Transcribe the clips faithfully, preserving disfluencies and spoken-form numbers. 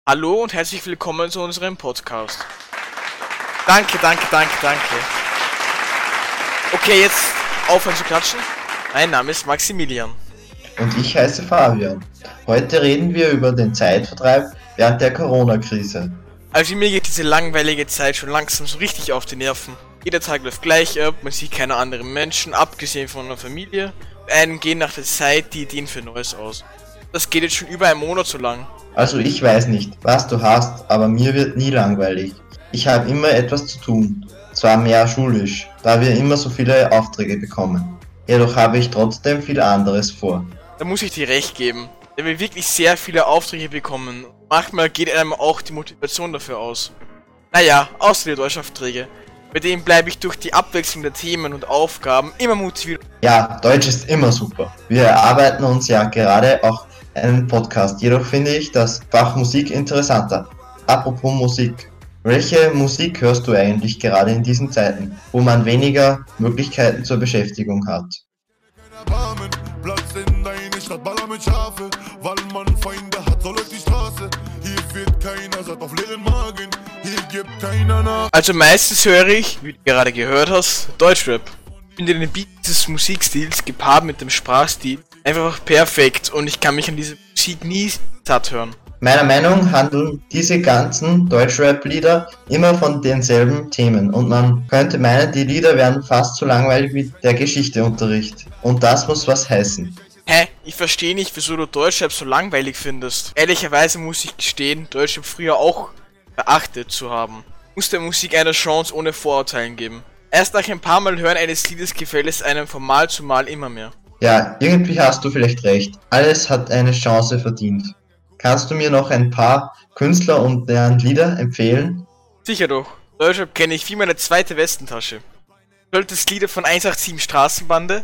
Hallo und herzlich willkommen zu unserem Podcast. Danke, danke, danke, danke. Okay, jetzt aufhören zu klatschen. Mein Name ist Maximilian. Und ich heiße Fabian. Heute reden wir über den Zeitvertreib während der Corona-Krise. Also mir geht diese langweilige Zeit schon langsam so richtig auf die Nerven. Jeder Tag läuft gleich ab, man sieht keine anderen Menschen, abgesehen von der Familie. Und einem gehen nach der Zeit die Ideen für Neues aus. Das geht jetzt schon über einen Monat so lang. Also ich weiß nicht, was du hast, aber mir wird nie langweilig. Ich habe immer etwas zu tun. Zwar mehr schulisch, da wir immer so viele Aufträge bekommen. Jedoch habe ich trotzdem viel anderes vor. Da muss ich dir recht geben, da wir wirklich sehr viele Aufträge bekommen. Manchmal geht einem auch die Motivation dafür aus. Naja, außer die Deutschaufträge. Bei denen bleibe ich durch die Abwechslung der Themen und Aufgaben immer motiviert. Ja, Deutsch ist immer super. Wir erarbeiten uns ja gerade auch einen Podcast. Jedoch finde ich das Fach Musik interessanter. Apropos Musik. Welche Musik hörst du eigentlich gerade in diesen Zeiten, wo man weniger Möglichkeiten zur Beschäftigung hat? Platz in deine Stadt, Baller mit Schafe, weil man Feinde hat, soll die Straße. Hier wird keiner satt auf leeren Magen, hier gibt keiner nach. Also meistens höre ich, wie du gerade gehört hast, Deutschrap. Ich finde den Beat des Musikstils gepaart mit dem Sprachstil einfach perfekt und ich kann mich an diese Musik nie satt hören. Meiner Meinung nach handeln diese ganzen Deutschrap-Lieder immer von denselben Themen und man könnte meinen, die Lieder wären fast so langweilig wie der Geschichteunterricht. Und das muss was heißen. Hä? Ich verstehe nicht, wieso du Deutschrap so langweilig findest. Ehrlicherweise muss ich gestehen, Deutschrap früher auch beachtet zu haben. Muss der Musik eine Chance ohne Vorurteilen geben. Erst nach ein paar Mal Hören eines Liedes gefällt es einem von Mal zu Mal immer mehr. Ja, irgendwie hast du vielleicht recht. Alles hat eine Chance verdient. Kannst du mir noch ein paar Künstler und deren Lieder empfehlen? Sicher doch. Deutschrap kenne ich wie meine zweite Westentasche. Du solltest Lieder von eins acht sieben Straßenbande,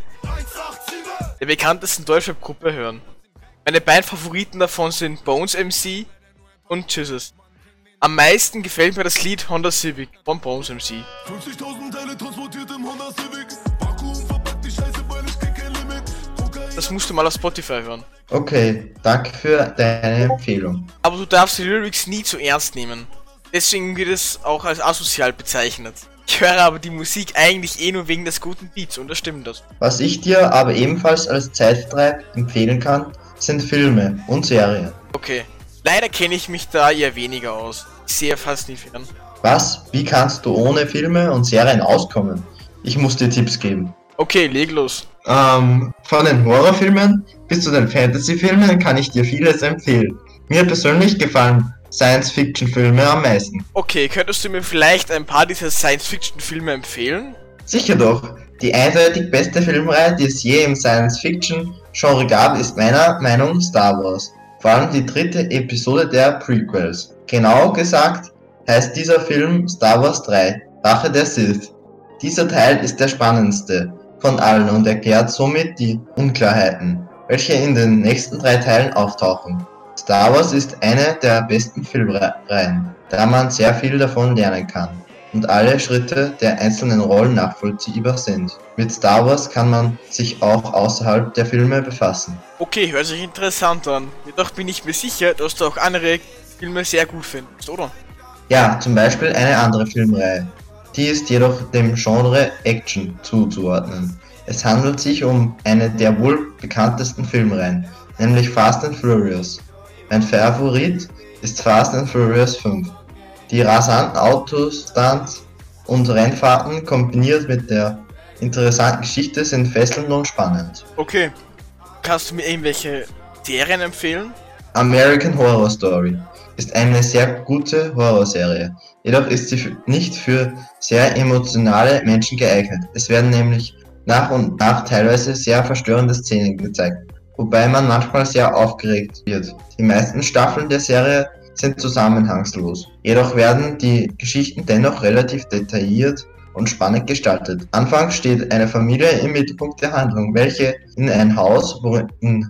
der bekanntesten Deutschrap-Gruppe, hören. Meine beiden Favoriten davon sind Bones M C und Tschüsses. Am meisten gefällt mir das Lied Honda Civic von Bones M C. fünfzigtausend Teile transportiert im Honda Civic. Vakuum verpackt die Scheiße, weil ich krieg kein Limit. Das musst du mal auf Spotify hören. Okay, danke für deine Empfehlung. Aber du darfst die Lyrics nie zu ernst nehmen. Deswegen wird es auch als asozial bezeichnet. Ich höre aber die Musik eigentlich eh nur wegen des guten Beats und das stimmt das. Was ich dir aber ebenfalls als Zeitvertreib empfehlen kann, sind Filme und Serien. Okay, leider kenne ich mich da eher weniger aus. Ich sehe fast nie fern. Was? Wie kannst du ohne Filme und Serien auskommen? Ich muss dir Tipps geben. Okay, leg los. Ähm, von den Horrorfilmen bis zu den Fantasyfilmen kann ich dir vieles empfehlen. Mir persönlich gefallen Science-Fiction-Filme am meisten. Okay, könntest du mir vielleicht ein paar dieser Science-Fiction-Filme empfehlen? Sicher doch. Die eindeutig beste Filmreihe, die es je im Science-Fiction-Genre gab, ist meiner Meinung nach Star Wars. Vor allem die dritte Episode der Prequels. Genau gesagt heißt dieser Film Star Wars drei, Rache der Sith. Dieser Teil ist der spannendste von allen und erklärt somit die Unklarheiten, welche in den nächsten drei Teilen auftauchen. Star Wars ist eine der besten Filmreihen, da man sehr viel davon lernen kann und alle Schritte der einzelnen Rollen nachvollziehbar sind. Mit Star Wars kann man sich auch außerhalb der Filme befassen. Okay, hört sich interessant an. Jedoch bin ich mir sicher, dass du auch andere Filme sehr gut findest, oder? Ja, zum Beispiel eine andere Filmreihe. Die ist jedoch dem Genre Action zuzuordnen. Es handelt sich um eine der wohl bekanntesten Filmreihen, nämlich Fast and Furious. Mein Favorit ist Fast and Furious fünf. Die rasanten Autostunts und Rennfahrten kombiniert mit der interessanten Geschichte sind fesselnd und spannend. Okay, kannst du mir irgendwelche Serien empfehlen? American Horror Story ist eine sehr gute Horrorserie, jedoch ist sie nicht für sehr emotionale Menschen geeignet. Es werden nämlich nach und nach teilweise sehr verstörende Szenen gezeigt, wobei man manchmal sehr aufgeregt wird. Die meisten Staffeln der Serie sind zusammenhangslos, jedoch werden die Geschichten dennoch relativ detailliert und spannend gestaltet. Anfangs steht eine Familie im Mittelpunkt der Handlung, welche in ein Haus, worin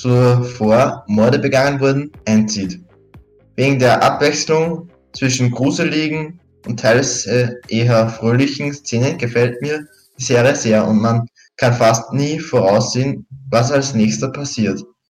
zuvor Morde begangen wurden, einzieht. Wegen der Abwechslung zwischen gruseligen und teils äh, eher fröhlichen Szenen gefällt mir die Serie sehr und man kann fast nie voraussehen, was als nächster passiert.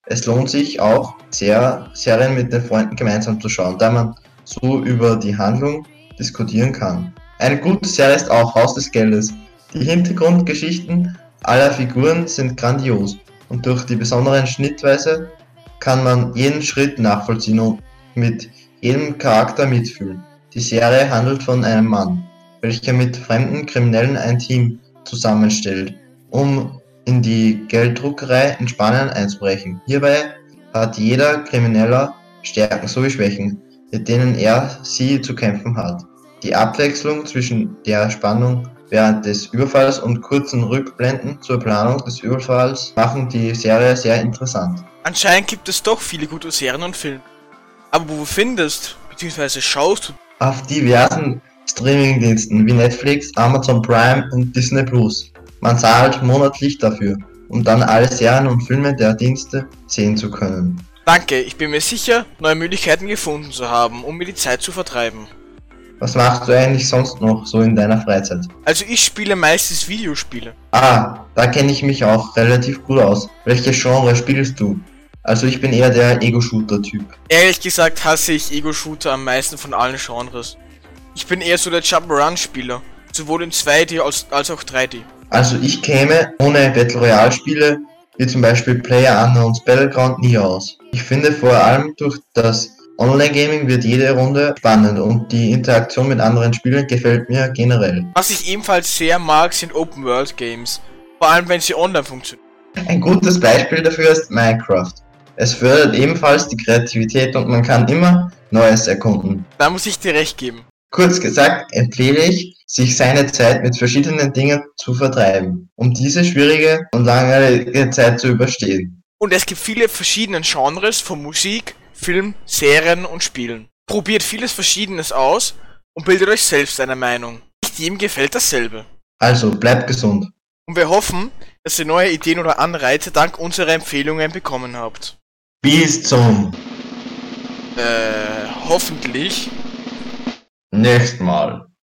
Es lohnt sich auch sehr, Serien mit den Freunden gemeinsam zu schauen, da man so über die Handlung diskutieren kann. Eine gute Serie ist auch Haus des Geldes. Die Hintergrundgeschichten aller Figuren sind grandios und durch die besonderen Schnittweise kann man jeden Schritt nachvollziehen und mit jedem Charakter mitfühlen. Die Serie handelt von einem Mann, welcher mit fremden Kriminellen ein Team zusammenstellt, um in die Gelddruckerei in Spanien einzubrechen. Hierbei hat jeder Krimineller Stärken sowie Schwächen, mit denen er sie zu kämpfen hat. Die Abwechslung zwischen der Spannung während des Überfalls und kurzen Rückblenden zur Planung des Überfalls machen die Serie sehr interessant. Anscheinend gibt es doch viele gute Serien und Filme. Aber wo du findest, beziehungsweise schaust du? Auf diversen Streamingdiensten wie Netflix, Amazon Prime und Disney Plus. Man zahlt monatlich dafür, um dann alle Serien und Filme der Dienste sehen zu können. Danke, ich bin mir sicher, neue Möglichkeiten gefunden zu haben, um mir die Zeit zu vertreiben. Was machst du eigentlich sonst noch so in deiner Freizeit? Also ich spiele meistens Videospiele. Ah, da kenne ich mich auch relativ gut aus. Welches Genre spielst du? Also ich bin eher der Ego-Shooter-Typ. Ehrlich gesagt hasse ich Ego-Shooter am meisten von allen Genres. Ich bin eher so der Jump-Run-Spieler, sowohl in zwei D als, als auch drei D. Also ich käme ohne Battle Royale Spiele, wie zum Beispiel PlayerUnknown's Battleground, nie aus. Ich finde vor allem durch das Online-Gaming wird jede Runde spannend und die Interaktion mit anderen Spielern gefällt mir generell. Was ich ebenfalls sehr mag, sind Open-World-Games, vor allem wenn sie online funktionieren. Ein gutes Beispiel dafür ist Minecraft. Es fördert ebenfalls die Kreativität und man kann immer Neues erkunden. Da muss ich dir recht geben. Kurz gesagt empfehle ich, sich seine Zeit mit verschiedenen Dingen zu vertreiben, um diese schwierige und langweilige Zeit zu überstehen. Und es gibt viele verschiedene Genres von Musik, Film, Serien und Spielen. Probiert vieles Verschiedenes aus und bildet euch selbst eine Meinung. Nicht jedem gefällt dasselbe. Also bleibt gesund. Und wir hoffen, dass ihr neue Ideen oder Anreize dank unserer Empfehlungen bekommen habt. Bis zum Äh, hoffentlich. nächsten Mal.